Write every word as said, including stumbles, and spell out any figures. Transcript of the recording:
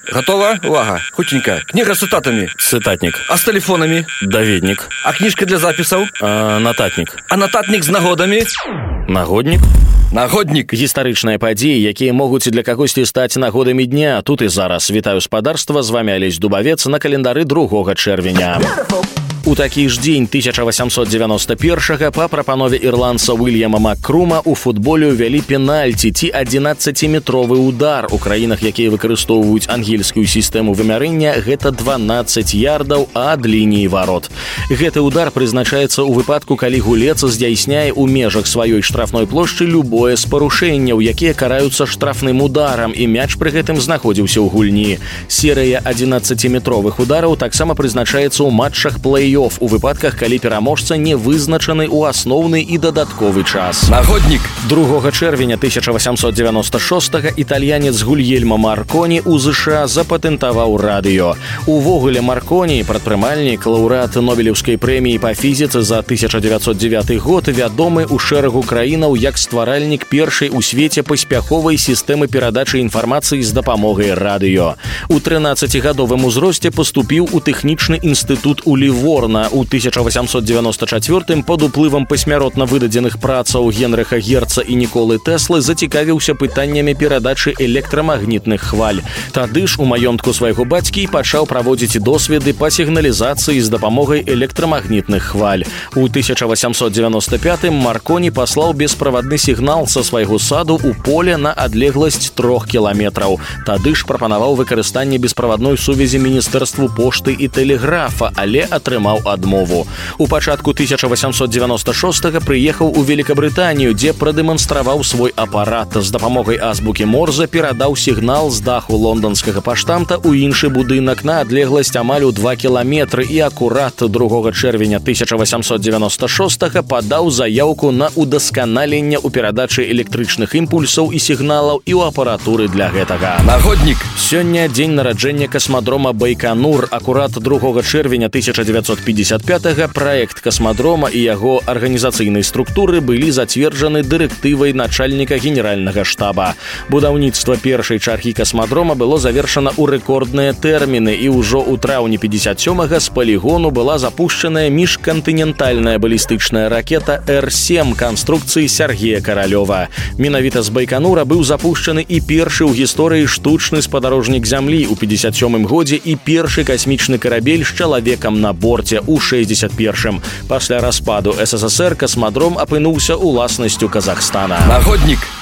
Готова? Увага. Хутенька. Книга с цитатами. Цытатнік. А с телефонами? Даведнік. А книжка для записаў? А, нататнік. А нататнік з нагодамі? Нагоднік. Нагоднік. Гістарычныя падзеі, якія могуць для кагосьці стаць нагодамі дня. Тут і зараз. Вітаю спадарства, з вами Алесь Дубавец на календары другога чэрвеня. У такі ж дзень тысяча восемьсот девяносто першага па прапанове ірландца Уильяма Маккрума у футболе ўвялі пенальці ці адзінаццаціметровы удар. У краінах, якія выкарыстоўваюць ангельскую сістэму вымярэння, гэта дванаццаць ярдаў ад лініі варот. Гэты удар прызначаецца ў выпадку, калі гулец здзяйсняе ў межах сваёй штрафной плошчы любое з парушэнняў, якія караюцца штрафным ударам, і мяч пры гэтым знаходзіўся ў гульні. Серыя адзінаццаціметровых удараў таксама прызначаецца ў матчах плэй-офф у выпадках, калі пераможца не вызначаны ў асноўны і дадатковы час. Нагоднік. другога чэрвеня тысяча восемьсот девяносто шостага італьянец Гульельмо Марконі ў ЗША запатэнтаваў радыё. Увогуле Марконі, прадпрымальнік, лаўрэат Нобелеўскай прэміі па фізіцы за тысяча дзевяцьсот дзевяты год, вядомы ў шэрагу краінаў як стваральнік першай у свеце паспяховай сістэмы перадачы інфармацыі з дапамогай радыё. У трынаццацігадовым узросце паступіў у тэхнічны інстытут у Ліворна. У тысяча восемьсот девяносто четвёртым под уплывам пасмяротна выдадзеных працаў Генрыха Герца і Ніколы Тэслы зацікавіўся пытаннямі перадачы электрамагнітных хваль. Тады ж у маёнтку свайго бацькі пачаў праводзіць досведы па сігналізацыі з дапамогай электрамагнітных хваль. У тысяча восемьсот девяносто пятым Марконі паслаў бесправадны сігнал са свайго саду ў поле на адлегласць трох кіламетраў. Тады ж прапанаваў выкарыстанне бесправадной сувязі Міністэрству пошты і тэлеграфа, але атрымаў адмову. У пачатку тысяча восемьсот девяносто шостага прыехаў у Великабрытанію, дзе прадэманстраваў свой апарат. З дапамогай азбукі Морзе перадаў сігнал з даху лонданскага паштамта ў іншы будынак на адлегласць амаль у два кіламетры і акурат другога чэрвеня тысяча восемьсот девяносто шостага падаў заяўку на удасканаленне ў перадачы электрычных імпульсаў і сігналаў і ў апаратуры для гэтага. Нагоднік. Сёння дзень нараджэння касмадрома Байканур. Акурат другога чэрвеня тысяча девятьсот пятьдесят пятага праект касмадрома і яго арганізацыйнай структуры былі зацверджаны дырэктывай начальніка генеральнага штаба. Будаўніцтва першай чаргі касмадрома было завершана ў рэкордныя тэрміны, і ўжо ў траўні пятьдесят сёмага з палігону была запушчаная міжкантынентальная балістычная ракета эр сем канструкцыі Сергея Каралёва. Менавіта з Байканура быў запушчаны і першы ў гісторыі штучны спадарожнік зямлі ў пятьдесят сёмым годзе і першы касмічны карабель з чалавекам на борце ў шэсцьдесят першым. Пасля распаду эс эс эс эр касмадром апынуўся ўласнасцю Казахстана. Нагоднік.